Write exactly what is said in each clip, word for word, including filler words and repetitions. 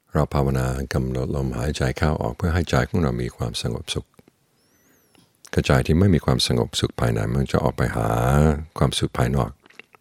เราภาวนากำหนดลมหายใจเข้าออกเพื่อให้ใจของเรามีความสงบสุขกระจายที่ไม่มีความสงบสุขภายในมันจะออกไปหาความสุขภายนอก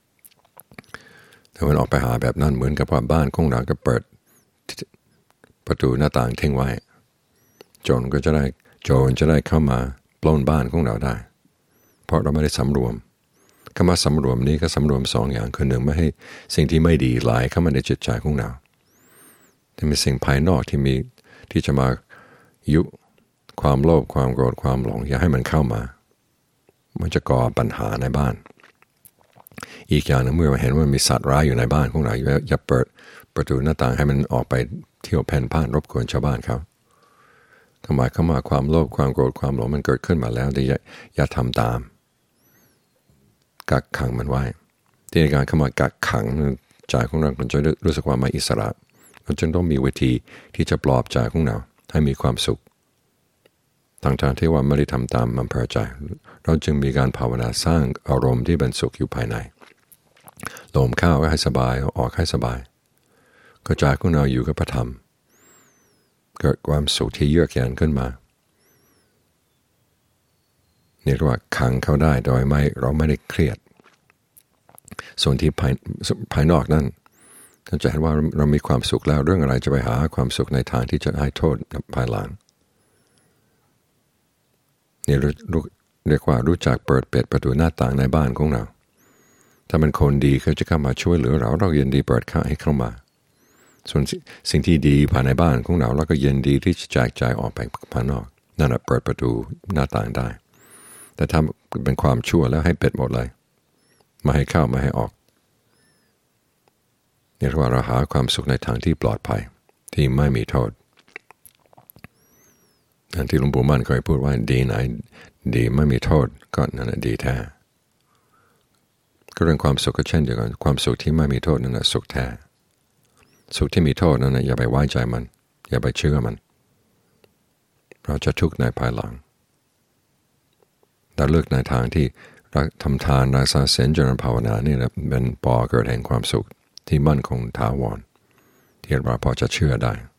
ถ้ามันออกไปหาแบบนั้นเหมือนกับว่าบ้านของเราก็เปิดประตูหน้าต่างทิ้งไว้โจรก็จะได้โจรจะได้เข้ามาปล้นบ้านของเราได้เพราะเราไม่ได้สำรวมคำว่าสำรวมนี้ก็สำรวมสองอย่างคือหนึ่งไม่ให้สิ่งที่ไม่ดีไหลเข้ามาในจิตใจของเราที่มีสิ่งภายนอกที่มีที่จะมายุความโลภความโกรธความหลงอย่าให้มันเข้ามามันจะก่อปัญหาในบ้านอีกอย่างหนึ่งเมื่อเห็นว่ามีสัตว์ร้ายอยู่ในบ้านของเราอย่าเปิดประตูหน้าต่างให้มันออกไปเที่ยวแผ่นพ่านรบกวนชาวบ้านเขาทำไมเข้ามาความโลภความโกรธความหลงมันเกิดขึ้นมาแล้วแต่อย่าอย่าทำตามกักขังมันไว้ที่ในการเข้ามากักขังใจของเรามันจะรู้สึกว่าไม่อิสระเราจึงต้องมีวิธีที่จะปลอบใจของเราให้มีความสุขทางทางที่ว่าไม่ได้ทำตามอำเภอใจเราจึงมีการภาวนาสร้างอารมณ์ที่เป็นสุขอยู่ภายในลมเข้าให้สบายออกให้สบายกระจายของเราอยู่กับพระธรรมเกิดความสุขที่เยือกเย็นขึ้นมานี่เรียกว่าขังเขาได้โดยไม่เราไม่ได้เครียดส่วนที่ภายภายนอกนั้นก็จะเห็นว่าเรามีความสุขแล้วเรื่องอะไรจะไปหาความสุขในทางที่จะให้โทษภายหลังนี่เรียกว่ารู้จักเปิดเปิดประตูหน้าต่างในบ้านของเราถ้ามันคนดีเขาจะเข้ามาช่วยเหลือเราเรายินดีเปิดเข้าให้เข้ามาส่วนสิ่งที่ดีภายในบ้านของเราเราก็ยินดีที่จะแจกจ่ายออกไปภายนอกนั่นแหละเปิดประตูหน้าต่างได้แต่ถ้าเป็นความชั่วแล้วให้ปิดหมดเลยไม่ให้เข้าไม่ให้ออกนี่เรียกว่าเราหาความสุขในทางที่ปลอดภัยที่ไม่มีโทษอันที่หลวงปู่มั่นเคยพูดว่าดีไหนดีไม่มีโทษก็นั่นแหละดีแท้ก็เรื่องความสุขก็เช่นเดียวกันความสุขที่ไม่มีโทษนั่นแหละสุขแท้สุขที่มีโทษนั่นแหละอย่าไปไว้ใจมันอย่าไปเชื่อมันเราจะทุกข์ในภายหลังแต่เลือกในทางที่ทำทานรักษาศีลเจริญภาวนานี่แหละเป็นปอเกิดแห่งความสุขที่มั่นคงถาวรที่เราพอจะเชื่อได้